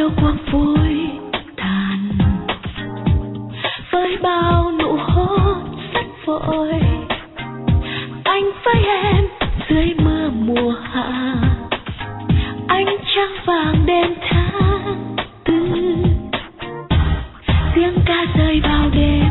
yêu cuộc vui tàn với bao nụ hôn rất vội. Anh với em dưới mưa mùa hạ, ánh trăng vàng đêm tháng tư, tiếng ca rơi vào đêm.